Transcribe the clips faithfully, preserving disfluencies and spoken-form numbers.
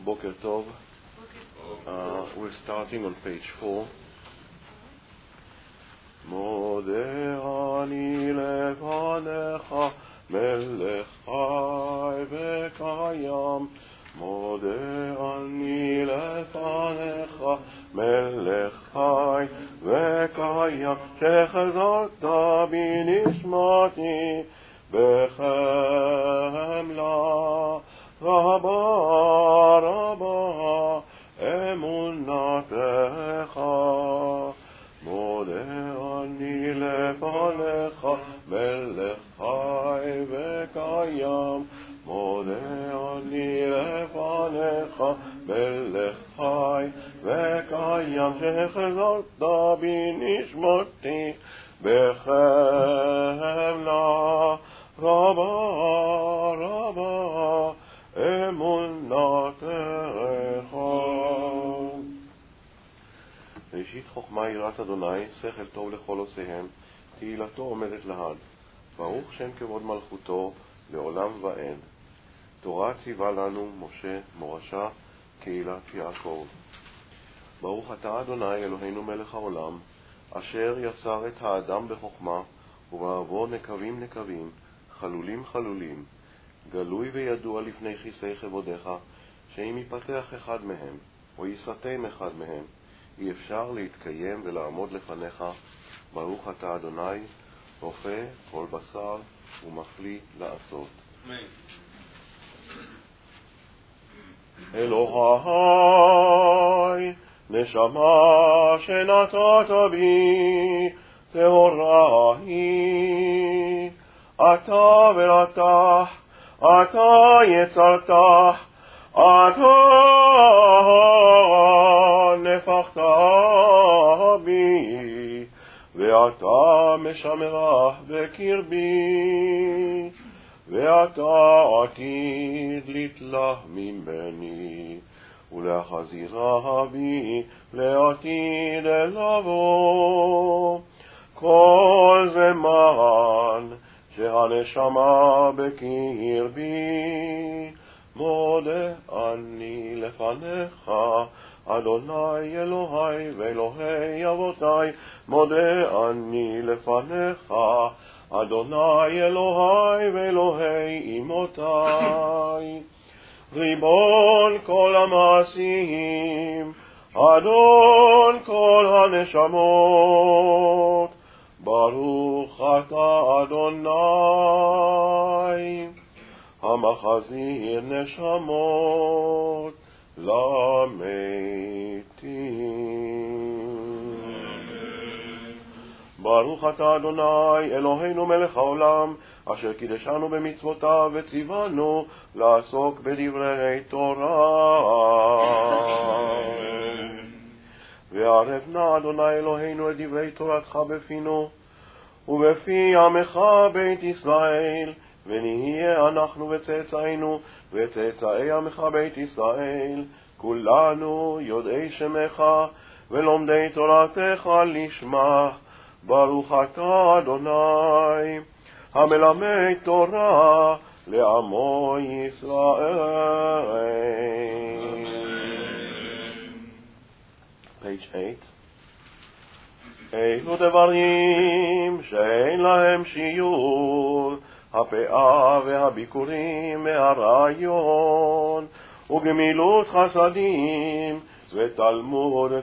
Boker Tov. Uh, we're starting on page four. מודה אני לפניך מלך חי וקיים, מודה אני לפניך מלך חי וקיים, שחזרת בי נשמתי בחמלה רבה רבה אמונתך. מודה אני לפניך מלך חי וקיים, מודה אני לפניך מלך חי וקיים, שחזרת בי נשמתי בחמלה רבה רבה אמונתך. ראשית חוכמה יראת אדוני, שכל טוב לכל עושיהם, תהילתו עומדת להד. ברוך שם כבוד מלכותו לעולם ואין. תורה ציווה לנו משה מורשה קהילת יעקב. ברוך אתה אדוני אלוהינו מלך העולם, אשר יצר את האדם בחוכמה, ובעבור נקבים נקבים, חלולים חלולים, גלוי וידוע לפני כיסא כבודך, שאם יפתח אחד מהם או יסתם אחד מהם, אי אפשר להתקיים ולעמוד לפניך. ברוך אתה אדוני, רופא כל בשר ומחלי לעשות. אלוהי, נשמה שנתת בי טהורה היא, אתה בראתך, אתה יצרתך, אתה נפחת בי, ואתה משמרך בקרבי, ואתה עתיד לתלך ממני, ולהחזירה בי לעתיד לבוא. כל זמן שהנשמה בקרבי, מודה אני לפניך אדוני אלוהי ואלוהי אבותי, מודה אני לפניך אדוני אלוהי ואלוהי אמותי. ריבון כל המעשים, אדון כל הנשמות, ברוך אתה אדוני המחזיר נשמות למתים. ברוך אתה אדוני אלוהינו מלך העולם, אשר קידשנו במצוותיו וציוונו לעסוק בדברי תורה. וערב נא אדוני אלוהינו את דברי תורתך בפינו ובפי עמך בית ישראל, ונהיה אנחנו וצאצאינו וצאצאי עמך בית ישראל, כולנו יודעי שמך ולומדי תורתך לשמך. ברוך אתה אדוני המלמד תורה לעמו ישראל. page eight. אלו דברים שאין להם שיעור, הפאה והביקורים והרעיון וגמילות חסדים ותלמוד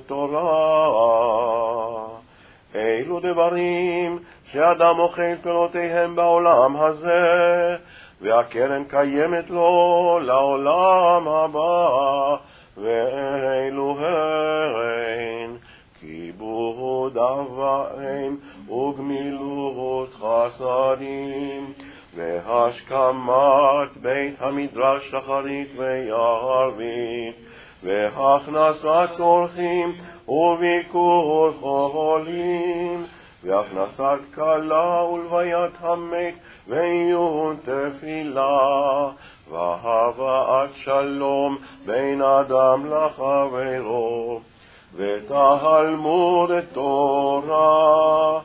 תורה. אלו דברים שאדם אוכל פירותיהם בעולם הזה, והקרן קיימת לו לעולם הבא. ואלו הן כיבוד אב ואם וגמילות חסדים והשכמת בית המדרש שחרית וערבית והכנסת אורחים וביקור חולים והכנסת כלה ולוויית המת ועיון תפילה והבאת שלום בין אדם לחברו ותלמוד תורה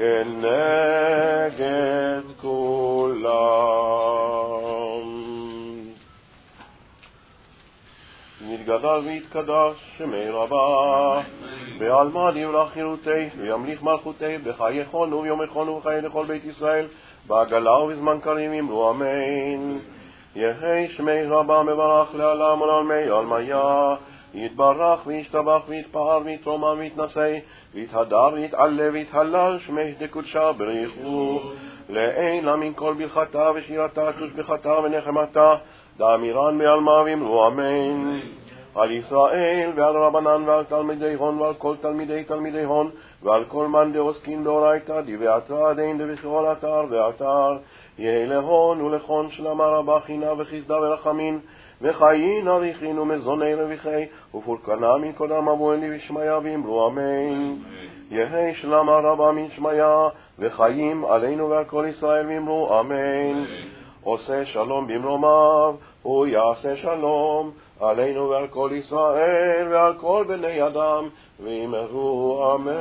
כנגד כולם. יתגדל ויתקדש שמי רבה, בעלמא דברה חירותך, וימליך מלכותך, בחייכון וביומכון ובחיי לכל בית ישראל, בעגלה ובזמן קרים אמרו אמן. יהי שמי רבה מברך לעולם ולעולמי עלמיה, יתברך וישתבח ויתפאר ויתרומם ויתנשא, ויתהדר ויתעלה ויתהלל שמי דקודשה בריחו, לעילה מן כל ברכתה ושירתה תושבחתה ונחמתה, דאמירן בעלמא ואמרו אמן. על ישראל ועל רבנן ועל תלמידי הון ועל כל תלמידי תלמידי הון ועל כל מאן דעוסקין באורייתא דבעתרא דין דבכל אתר ואתר, יהי להון ולכון שלמה רבה חינה וחסדה ורחמין וחיין אריכין ומזוני רוויחי ופורקנה מן קודם אבו אלי ושמיה ואמרו אמן. יהי שלמה רבה מן שמיה וחיים עלינו ועל כל ישראל ואמרו אמן. עושה שלום במרומיו הוא יעשה שלום עלינו ועל כל ישראל ועל כל בני אדם ואמרו אמן.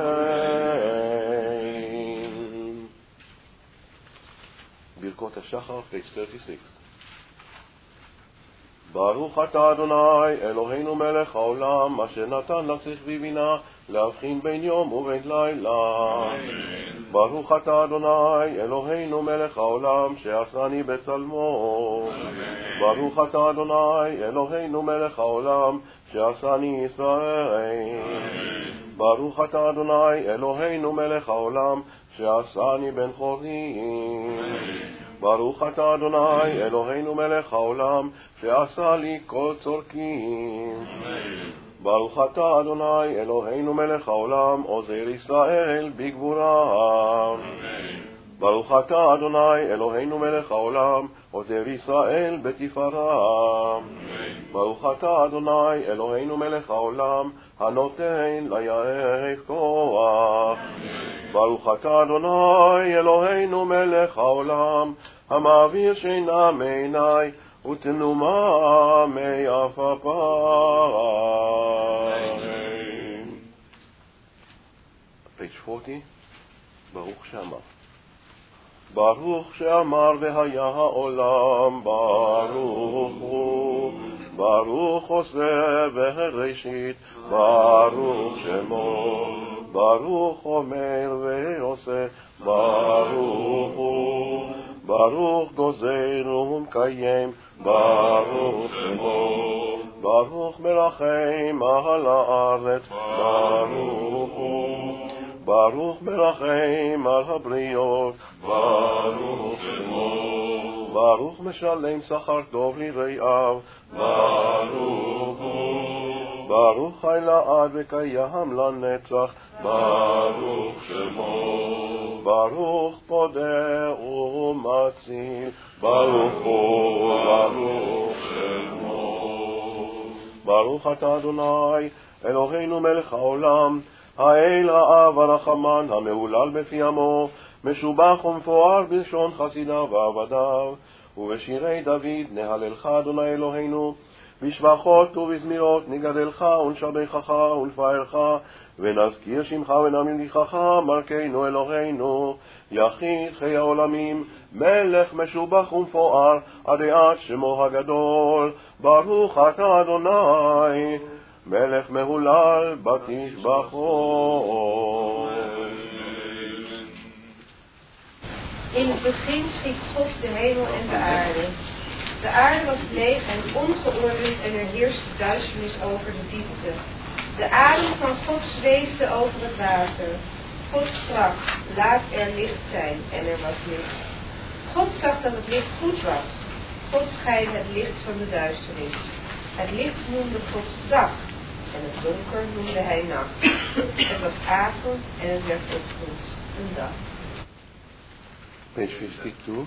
ברכות השחר, פייג' שלושים ושש. ברוך אתה אדוני אלוהינו מלך העולם, אשר נתן לשכל ובינה להבחין בין יום ובין לילה. ברוך אתה אדוני אלוהינו מלך העולם, שעשני בצלמו. ברוך אתה אדוני אלוהינו מלך העולם, שעשני ישראל. ברוך אתה אדוני אלוהינו מלך העולם, שעשני בן חורים. ברוך אתה אדוני אלוהינו מלך העולם, שעשה לי כל צורקים. ברוך אתה אדוני אלוהינו מלך העולם, עוזר ישראל בגבורה. ברוך אתה אדוני אלוהינו מלך העולם, עוזר ישראל בתפארה. ברוך אתה אדוני אלוהינו מלך העולם, הנותן ליער כוח. ברוך אתה אדוני אלוהינו מלך העולם, המעביר שינה מעיני ותנומה מעפעפיים. page forty. ברוך שאמר. ברוך שאמר והיה העולם, ברוך הוא. ברוך עושה בראשית, ברוך שמו. ברוך אומר ועושה, ברוך הוא. ברוך גוזר ומקיים, ברוך שמו. ברוך מרחם על הארץ, ברוך הוא. ברוך מרחם על הבריות, ברוך שמו. ברוך משלם שכר טוב לרעיו, ברוך הוא. ברוך חי לעד וקיים לנצח, ברוך שמו. ברוך פודה ומציל, ברוך הוא, ברוך שמו. ברוך אתה אדוני אלוהינו מלך העולם, האל האב הרחמן המהולל בפי עמו, משובח ומפואר בלשון חסידיו ועבדיו. ובשירי דוד נהללך אדוני אלוהינו, בשבחות ובזמירות נגדלך ונשבחך ונפארך, ונזכיר שמך ונמליכך מלכנו אלוהינו, יחיד חיי העולמים, מלך משובח ומפואר עד עד שמו הגדול. ברוך אתה אדוני מלך מהולל בתשבחות. In het begin schiep God de hemel en de aarde. De aarde was leeg en ongeordend en er heerste duisternis over de diepte. De adem van God zweefde over het water. God sprak, laat er licht zijn, en er was licht. God zag dat het licht goed was. God scheidde het licht van de duisternis. Het licht noemde God dag, en het donker noemde hij nacht. Het was avond en het werd ochtend, een dag. page fifty-two.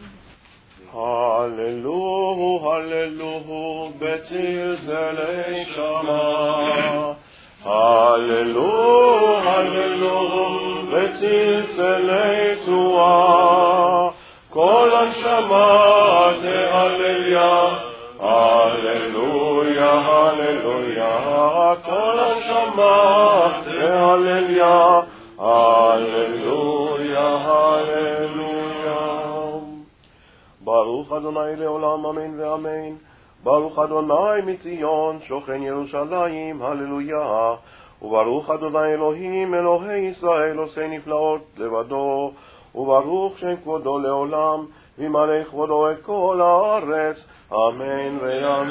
Hallelujah, hallelujah, betzilzelei shama. Hallelujah, hallelujah, betzilzelei tuah. Kol hanshama tehallelujah, hallelujah, hallelujah. Kol hanshama tehallelujah, hallelujah, hallelujah. ברוך אדוני לעולם אמן ואמן. ברוך אדוני מציון, שוכן ירושלים, הללויה. וברוך אדוני אלוהים, אלוהי ישראל, עושה נפלאות לבדו. וברוך שם כבודו לעולם, וימלא כבודו את כל הארץ, אמן ואמן.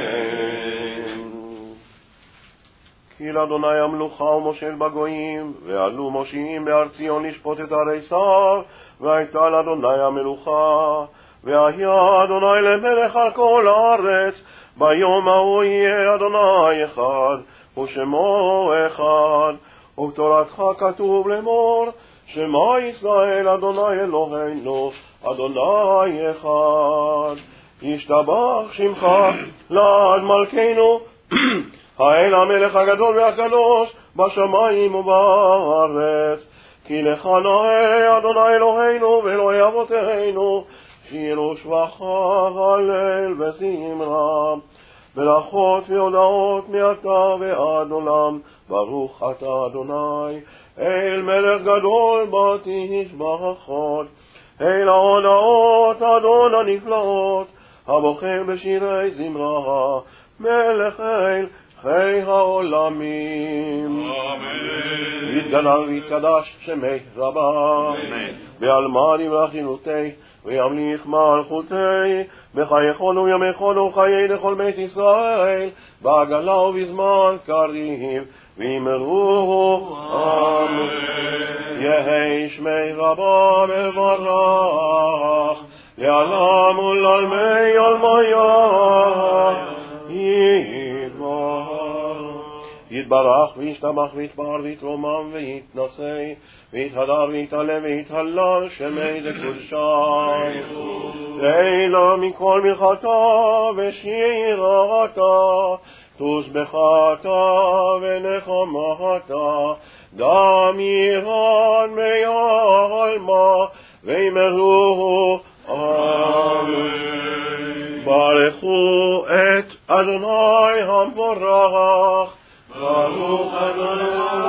כי לאדוני המלוכה ומושל בגויים, ועלו מושיעים בהר ציון לשפוט את ערי שר, והייתה לאדוני המלוכה, והיה אדוני למלך על כל הארץ, ביום ההוא יהיה אדוני אחד, ושמו אחד, ובתורתך כתוב לאמור, שמע ישראל אדוני אלוהינו, אדוני אחד. ישתבח שמך לעד מלכנו, האל המלך הגדול והקדוש בשמיים ובארץ. כי לך נאה אדוני אלוהינו ואלוהי אבותינו, שירו שבחה הלל וזמרה, ברכות והודעות מעתה ועד עולם. ברוך אתה אדוני, אל מלך גדול בתשבחות, אל ההודעות אדון הנפלאות, הבוחר בשירי זמרה, מלך אל חי העולמים. אמן. יתגדל ויתקדש שמי רבה, בעלמא דברה חילותי, וימליך מלכותי, בחייכון וימיכון וחיי לכל בית ישראל, בעגלה ובזמן קריב, ויאמרו אמן. יהי שמי רבה מברך, לעלם ולעלמי עלמיה יתברך. יתברך וישתבח ויתפאר ויתרומם ויתנשא, ויתהדר ויתעלה ויתהלל שמי דקודשי. לילה מכל מלכתה ושירתה, תושבחתה ונחמתה, דם ירן מעלמה, ויאמרו אמן. ברכו את אדוני המבורך, ברוך אדוני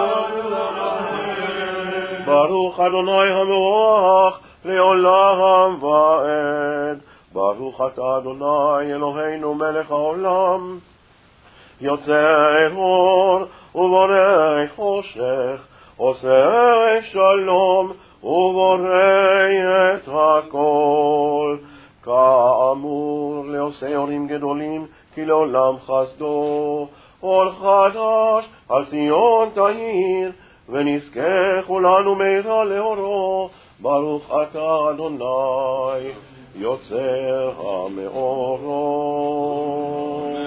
ברוך אדוני המבורך לעולם ועד. ברוך אתה אדוני אלוהינו מלך העולם, יוצר אור ובורא חושך, עושה שלום ובורא את הכל. כאמור לעושה אורים גדולים, כי לעולם חסדו. אור חדש על ציון תאיר, ונזכה כולנו מהרה לאורו. ברוך אתה אדוני יוצר המאורות.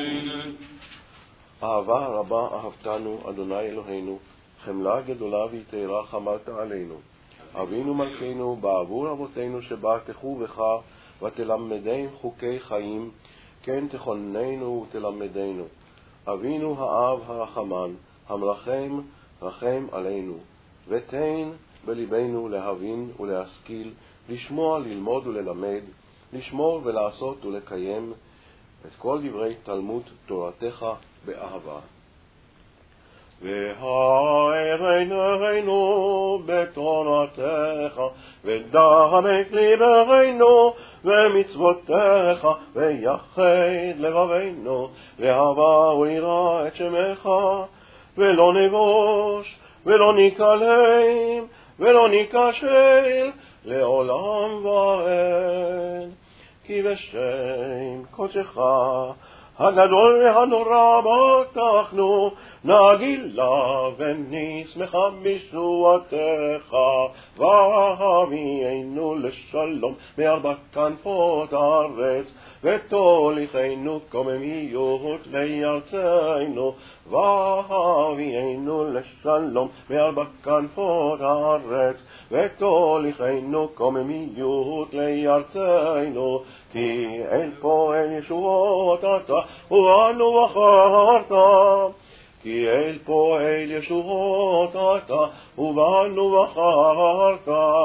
אהבה רבה אהבתנו אדוני אלוהינו, חמלה גדולה ויתרה חמלת עלינו. אבינו מלכנו, בעבור אבותינו שבטחו בך, ותלמדם חוקי חיים, כן תכוננו ותלמדנו. אבינו האב הרחמן, המרחם רחם עלינו, ותן בליבנו להבין ולהשכיל, לשמוע, ללמוד וללמד, לשמור ולעשות ולקיים את כל דברי תלמוד תורתך באהבה. והערנו בתורתך, ודבק ליבנו ומצוותיך, ויחד לבבינו, ואהבה ויראה את שמך, ולא נבוש ולא נקלם ולא נקשל לעולם ועד. כי בשם קודשך הגדול והנורא בטחנו, נגילה ונשמחה בישועתך, והביאנו לשלום מארבע כנפות הארץ, ותוליכנו קוממיות לארצנו, והביאנו לשלום מארבע כנפות הארץ, ותוליכנו קוממיות לארצנו. כי אל פועל ישועות אתה ובנו בחרת, כי אל פועל ישועות אתה ובנו בחרת.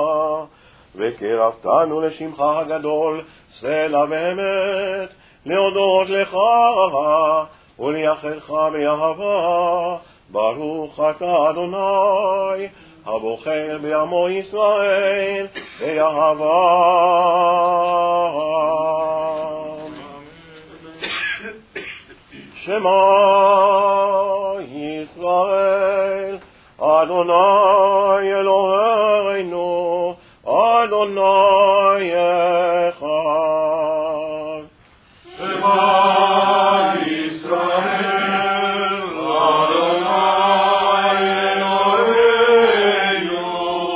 וקרבתנו לשמך הגדול, סלע באמת, להודות לך ולייחדך באהבה. ברוך אתה אדוני הבוחר בעמו ישראל באהבה. שמע ישראל, אדוני אלוהינו, אדוני אחד. שמע ישראל, אדוני אלוהינו,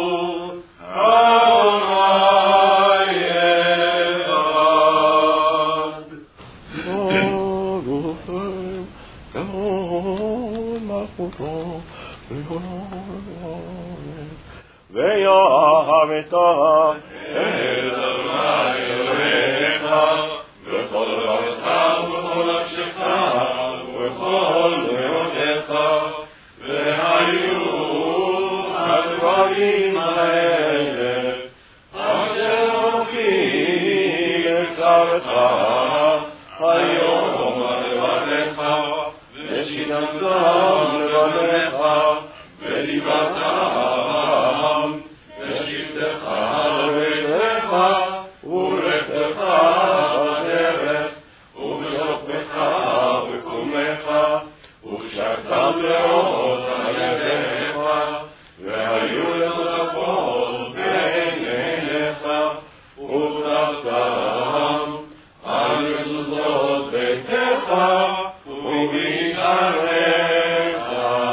אדוני אחד. ברוכם כהון מלכותו ויאהבת אל אדוני אלוהיך בכל לבבך ובכל נפשך ובכל מאודיך, והיו הדברים האלה אשר הופיעים בצורך היום לבדך, ושיננתם לבדך, ודיברתם בשבתך לביתך ולכתך בדרך ובשוכבך ובקומך ובשבתם לאות על ידיך, והיו לטפות בין עיניך ובטחתם על מזוזות ביתך ובשעריך.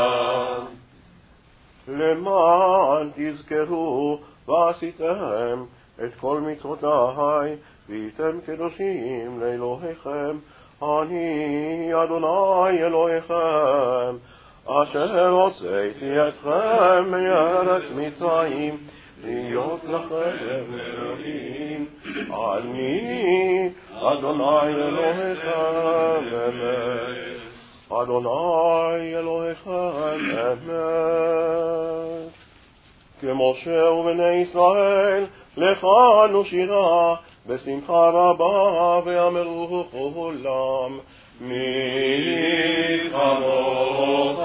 למען תזכרו ועשיתם את כל מצוותיי, והייתם קדושים לאלוהיכם, אני אדוני אלוהיכם, אשר הוצאתי אתכם מארץ מצרים, להיות לכם אלוהים. אני אדוני אלוהיכם אמת, אדוני אלוהיכם אמת. כמשה ובני ישראל לכנו שירה בשמחה רבה, ואמרו כולם מי כמוך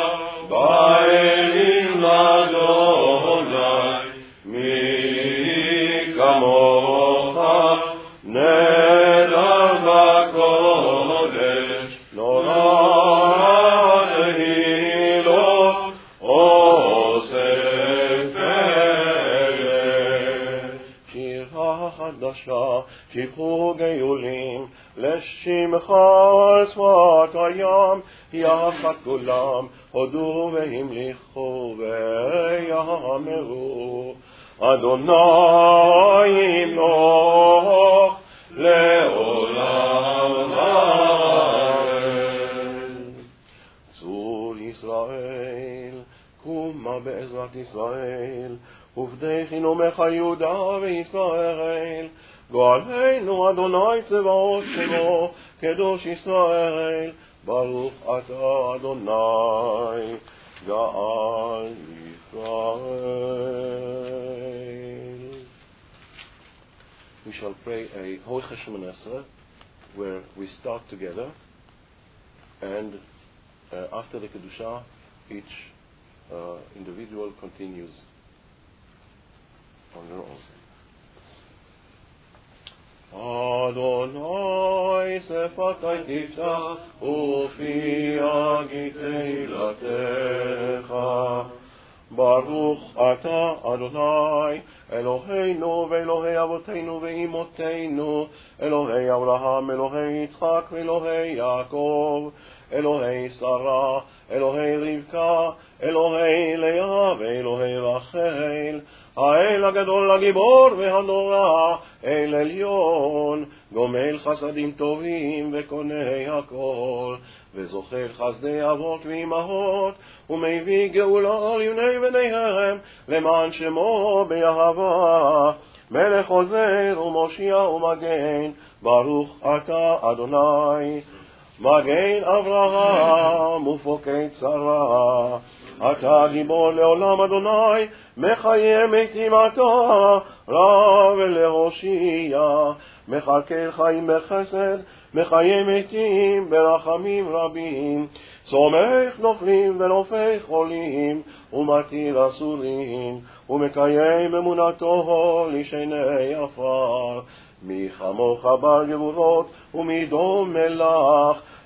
באלים לאדוני, מי כמוך נדר בקודש, נורא נהילות עושה פלא. שירה חדשה שפכו גאולים לשמך על שפת הים, יחד כולם הודו והמליכו ויאמרו אדוני ימלוך לעולם ועד. צור ישראל קומה בעזרת ישראל, ובדכנו ממך יהודה וישראל, גואלנו אדוני צבאות שמו, קדוש ישראל, ברוך אתה אדוני גאל ישראל. We shall pray a Holy Cheshvan Esrei, where we start together, and uh, after the Kedusha, each uh, individual continues on their own. Adonai sefatai tiftach ufi agi teilatecha, Baruch ata Adonai Eloheinu ve'Elohei avoteinu ve'imoteinu, Elohei Abraham, Elohei Yitzchak ve'Elohei Yaakov, Elohei Sarah, Elohei Rivka, Elohei Leah ve'Elohei Rachel, האל הגדול הגיבור והנורא, אל עליון, גומל חסדים טובים וקונה הכל, וזוכל חסדי אבות ואמהות, ומביא גאולה על יוני בניהם, למען שמו באהבה, מלך עוזר ומושיע ומגן, ברוך אתה אדוני, מגן אברהם ופוקד שרה, אתה גיבור לעולם אדוני, מחיה מתים אתה, רב ולהושיע, מחכה חיים בחסד, מחיה מתים ברחמים רבים, צומח נופלים ונופי חולים, ומתיר אסורים, ומקיים אמונתו לשני עפר. מי כמוך בר גבורות, ומי דומה לך,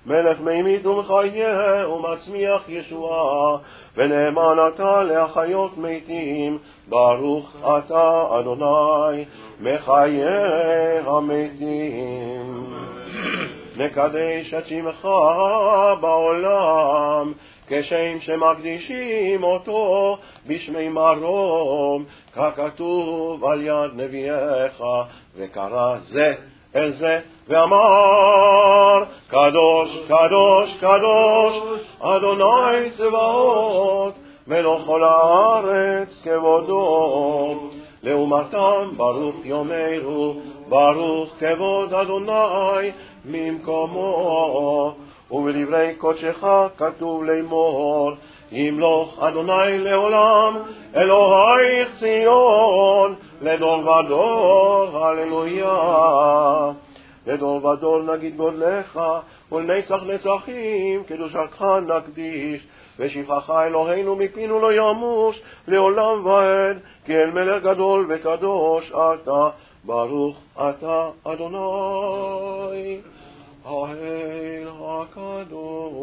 מלך מימית ומחיה ומצמיח ישועה, ונאמן אתה להחיות מתים, ברוך אתה אדוני מחיה המתים. נקדש את שמך בעולם, כשם שמקדישים אותו בשמי מרום, ככתוב על יד נביאך, וקרא זה אל זה ואמר, קדוש קדוש קדוש אדוני צבאות, מלוא כל הארץ כבודו. לעומתם ברוך יאמרו, ברוך כבוד אדוני ממקומו. ובדברי קודשך כתוב לאמור, ימלוך אדוני לעולם, אלוהיך ציון, לדור ודור, הללויה. לדור ודור נגיד גודלך, ולנצח נצחים קדושתך נקדיש, ושבחך אלוהינו מפינו לא ימוש לעולם ועד, כי אל מלך גדול וקדוש אתה, ברוך אתה אדוני האל הקדוש.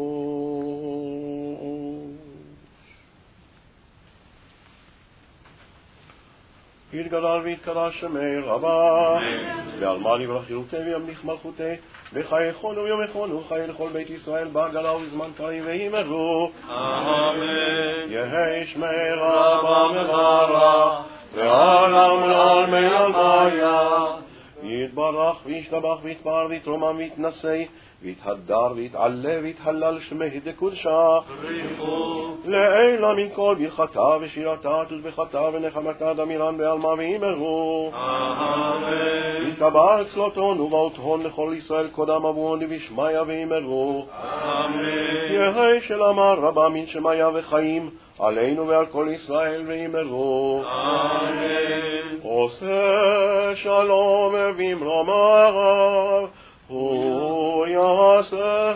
יתגדל ויתקדש שמי רבה, ועלמא יברך חירותי וימליך מלכותי, וחייכון ויומכון וחיי לכל בית ישראל בעגלה ובזמן קריב ויאמרו אמן. יהי שמי רבה מברך, ועולם לעלמי עלמיה. יתברך וישתבח ויתפאר ויתרומם ויתנשא, ויתהדר ויתעלה ויתהלל שמי דקודשה, לעילה מן כל ברכתה ושירתה תזבחתה ונחמתה דמירן בעלמא ואמרו אמן. יתקבל צלותון ובאות הון לכל ישראל קודם אבון ובשמיה ואמרו אמן. יהי שלמה רבה מן שמיה וחיים עלינו ועל כל ישראל ואמרו אמן. עושה שלום במרומיו, הוא יעשה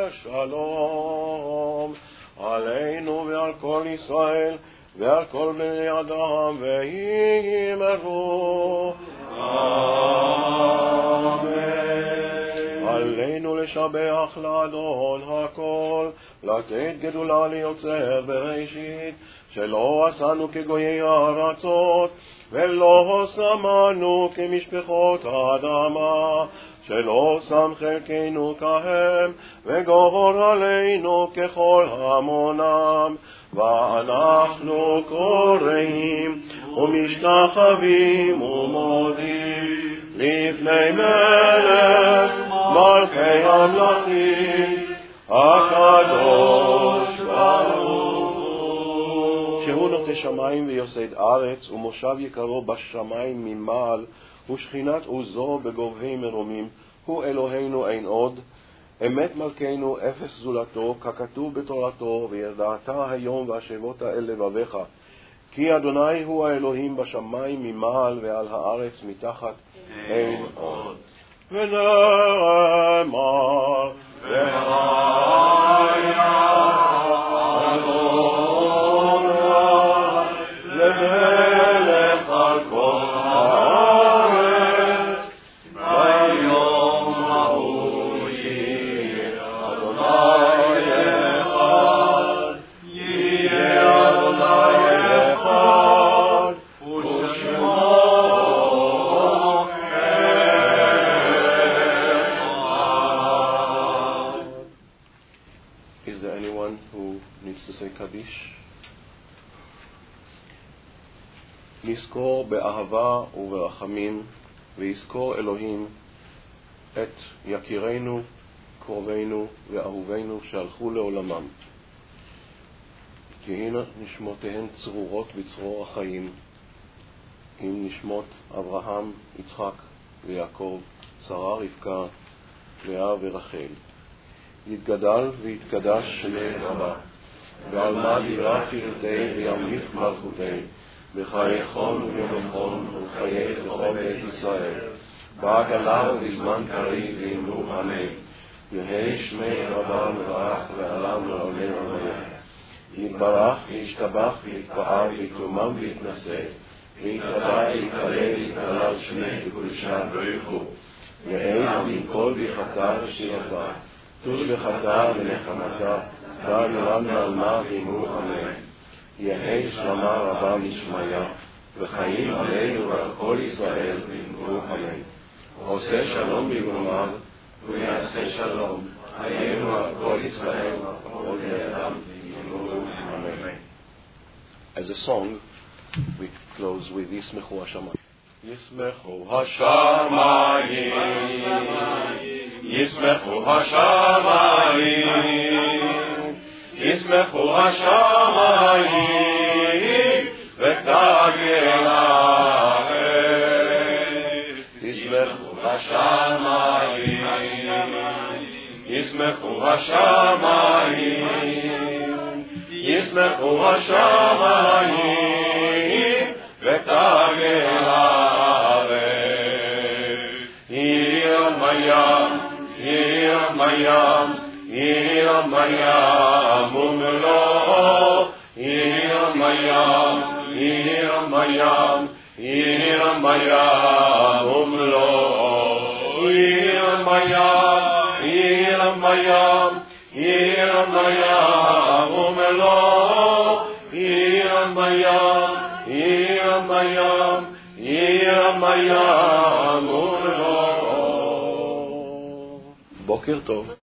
שלום עלינו ועל כל ישראל ועל כל בני אדם ואמרו אמן. עלינו לשבח לאדון הכל, לתת גדולה ליוצר בראשית, שלא עשנו כגויי הארצות ולא שמנו כמשפחות האדמה, שלא שם חלקנו כהם וגור עלינו ככל המונם. ואנחנו קוראים ומשתחווים ומודים לפני מלך מלכי המלכים הקדוש ברוך הוא, שהוא נוטה שמיים ויוסד ארץ ומושב יקרו בשמיים ממעל, ושכינת עוזו בגובהי מרומים. הוא אלוהינו אין עוד, אמת מלכנו אפס זולתו, ככתוב בתורתו, וידעת היום והשבות אל לבביך, כי אדוני הוא האלוהים בשמיים ממעל ועל הארץ מתחת אין עוד. ונאמר וחיה אדוני למלך על כל הארץ, ביום ההוא יהיה אדוני אחד, יהיה אדוני אחד, ושמו Is there anyone who needs to say Kaddish? נזכור באהבה וברחמים, ויזכור אלוהים את יקירינו, קרובינו ואהובינו שהלכו לעולמם. תהיינה נשמותיהן צרורות בצרור החיים, עם נשמות אברהם, יצחק ויעקב, שרה, רבקה, לאה ורחל. יתגדל ויתקדש שמי רבה, ועלמא יברך חירותי וימליך מלכותי, בחיי חול וביומכון ובחיי לכל בית ישראל, בעגלה ובזמן קריב ואמרו אמן. יהי שמי רבה מברך ועלם לעולמי עלמיה. יתברך וישתבח ויתפאר ויתרומם ויתנשא, ויתוודע ויתהלל ויתהלל שמי בקדושה ברוך הוא, לעילה מן כל ברכתה ושירתה תוז בחטא ונחמתה, ועלולה מעלמה וימו אמן. יהי שלמה רבה משמיה, וחיים עלינו ועל כל ישראל וימו אמן. עושה שלום במרומיו, ויעשה שלום, עלינו ועל כל ישראל ועל ידם וימו אמן. As a song, we close with Yismechu Hashamayim. Yismechu Hashamayim, Yismechu Hashamayim, Yismechu Hashamayim, v'tagel ha'aretz. Yismechu Hashamayim, Yismechu Hashamayim, Yismechu Hashamayim, v'tagel ha'aretz. Yiram hayam, Yiram hayam, Yiram hayam umlo. Yiram hayam, Yiram hayam, Yiram hayam umlo. Yiram hayam, Yiram hayam, Yiram hayam umlo. Yiram hayam, Yiram hayam, Yiram hayam umlo. בוקר טוב.